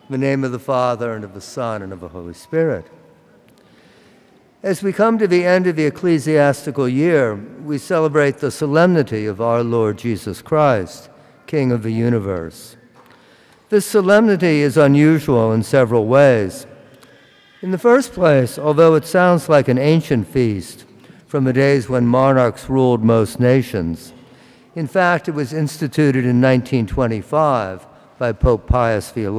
In the name of the Father, and of the Son, and of the Holy Spirit. As we come to the end of the ecclesiastical year, we celebrate the solemnity of our Lord Jesus Christ, King of the universe. This solemnity is unusual in several ways. In the first place, although it sounds like an ancient feast from the days when monarchs ruled most nations, in fact, it was instituted in 1925 by Pope Pius XI.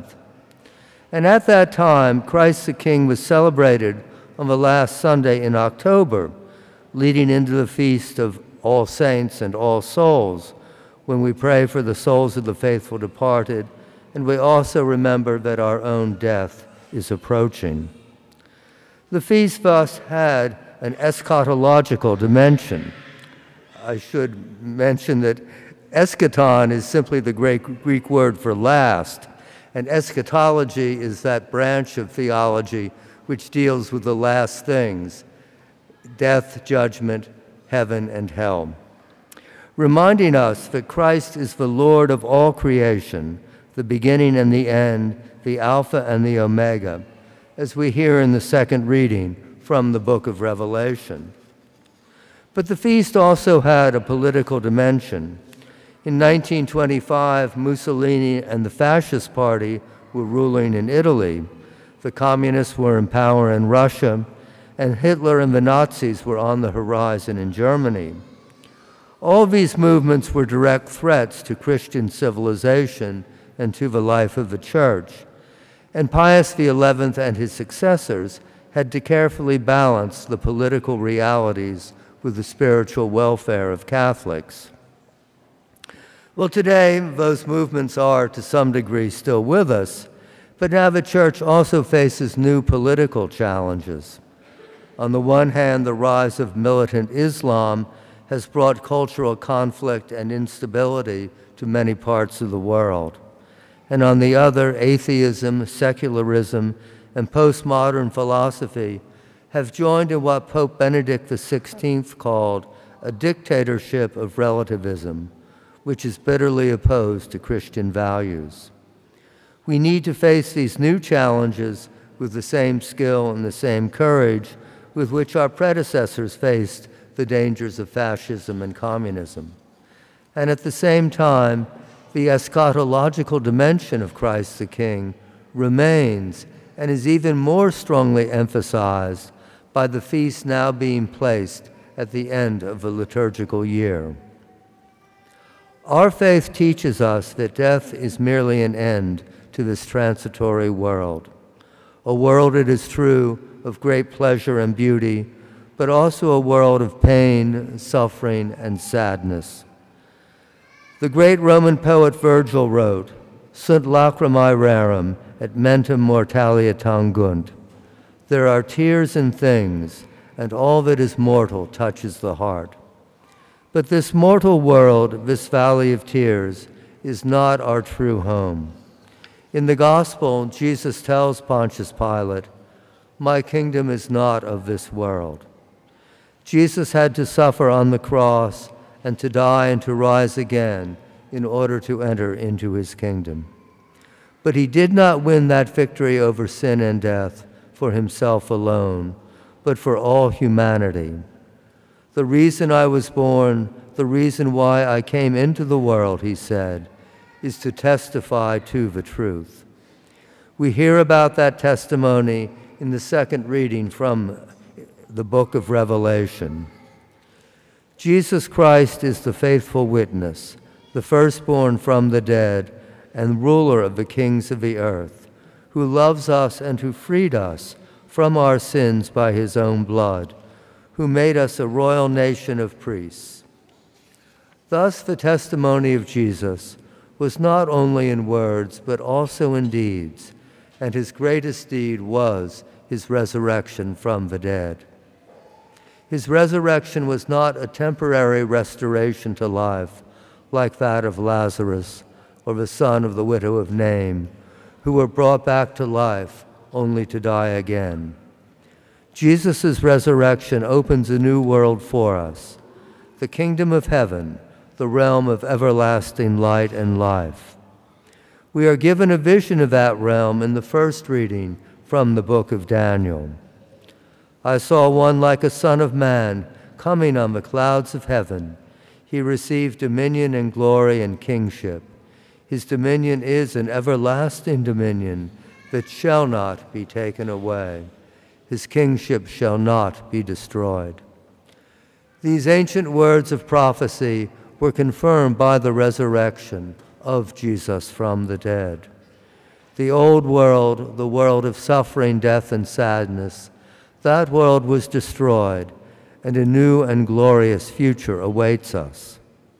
And at that time, Christ the King was celebrated on the last Sunday in October, leading into the feast of All Saints and All Souls, when we pray for the souls of the faithful departed, and we also remember that our own death is approaching. The feast thus had an eschatological dimension. I should mention that eschaton is simply the Greek word for last, and eschatology is that branch of theology which deals with the last things: death, judgment, heaven, and hell. Reminding us that Christ is the Lord of all creation, the beginning and the end, the Alpha and the Omega, as we hear in the second reading from the book of Revelation. But the feast also had a political dimension. In 1925, Mussolini and the Fascist Party were ruling in Italy. The communists were in power in Russia, and Hitler and the Nazis were on the horizon in Germany. All these movements were direct threats to Christian civilization and to the life of the Church, and Pius XI and his successors had to carefully balance the political realities with the spiritual welfare of Catholics. Well, today, those movements are, to some degree, still with us, but now the Church also faces new political challenges. On the one hand, the rise of militant Islam has brought cultural conflict and instability to many parts of the world. And on the other, atheism, secularism, and postmodern philosophy have joined in what Pope Benedict XVI called a dictatorship of relativism, which is bitterly opposed to Christian values. We need to face these new challenges with the same skill and the same courage with which our predecessors faced the dangers of fascism and communism. And at the same time, the eschatological dimension of Christ the King remains and is even more strongly emphasized by the feast now being placed at the end of the liturgical year. Our faith teaches us that death is merely an end to this transitory world, a world, it is true, of great pleasure and beauty, but also a world of pain, suffering, and sadness. The great Roman poet Virgil wrote, "Sunt lacrimae rerum, et mentem mortalia tangunt." There are tears in things, and all that is mortal touches the heart. But this mortal world, this valley of tears, is not our true home. In the Gospel, Jesus tells Pontius Pilate, "My kingdom is not of this world." Jesus had to suffer on the cross and to die and to rise again in order to enter into his kingdom. But he did not win that victory over sin and death for himself alone, but for all humanity. "The reason I was born, the reason why I came into the world," he said, "is to testify to the truth." We hear about that testimony in the second reading from the book of Revelation. Jesus Christ is the faithful witness, the firstborn from the dead, and ruler of the kings of the earth, who loves us and who freed us from our sins by his own blood, who made us a royal nation of priests. Thus, the testimony of Jesus was not only in words, but also in deeds, and his greatest deed was his resurrection from the dead. His resurrection was not a temporary restoration to life like that of Lazarus or the son of the widow of Nain, who were brought back to life only to die again. Jesus' resurrection opens a new world for us, the kingdom of heaven, the realm of everlasting light and life. We are given a vision of that realm in the first reading from the book of Daniel. I saw one like a son of man coming on the clouds of heaven. He received dominion and glory and kingship. His dominion is an everlasting dominion that shall not be taken away. His kingship shall not be destroyed. These ancient words of prophecy were confirmed by the resurrection of Jesus from the dead. The old world, the world of suffering, death, and sadness, that world was destroyed, and a new and glorious future awaits us.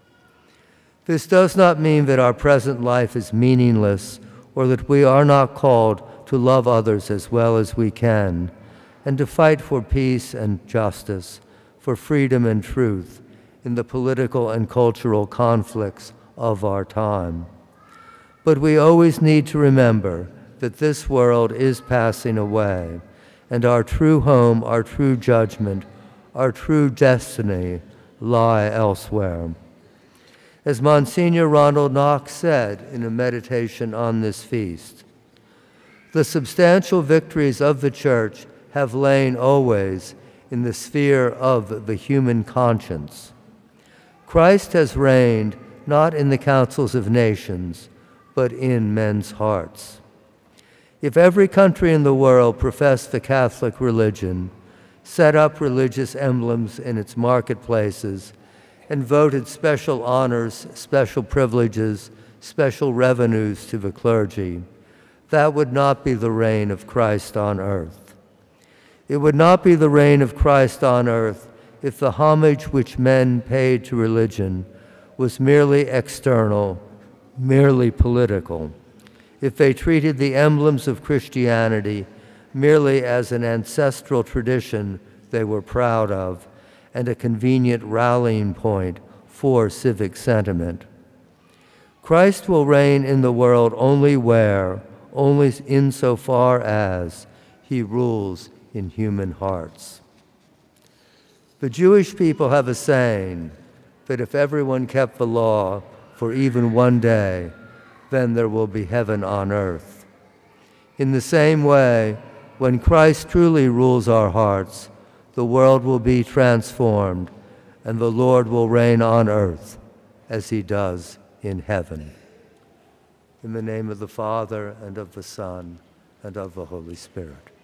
This does not mean that our present life is meaningless or that we are not called to love others as well as we can and to fight for peace and justice, for freedom and truth in the political and cultural conflicts of our time. But we always need to remember that this world is passing away, and our true home, our true judgment, our true destiny lie elsewhere. As Monsignor Ronald Knox said in a meditation on this feast, the substantial victories of the Church have lain always in the sphere of the human conscience. Christ has reigned not in the councils of nations, but in men's hearts. If every country in the world professed the Catholic religion, set up religious emblems in its marketplaces, and voted special honors, special privileges, special revenues to the clergy, that would not be the reign of Christ on earth. It would not be the reign of Christ on earth if the homage which men paid to religion was merely external, merely political, if they treated the emblems of Christianity merely as an ancestral tradition they were proud of and a convenient rallying point for civic sentiment. Christ will reign in the world only insofar as he rules in human hearts. The Jewish people have a saying that if everyone kept the law for even one day, then there will be heaven on earth. In the same way, when Christ truly rules our hearts, the world will be transformed, and the Lord will reign on earth as he does in heaven. In the name of the Father, and of the Son, and of the Holy Spirit.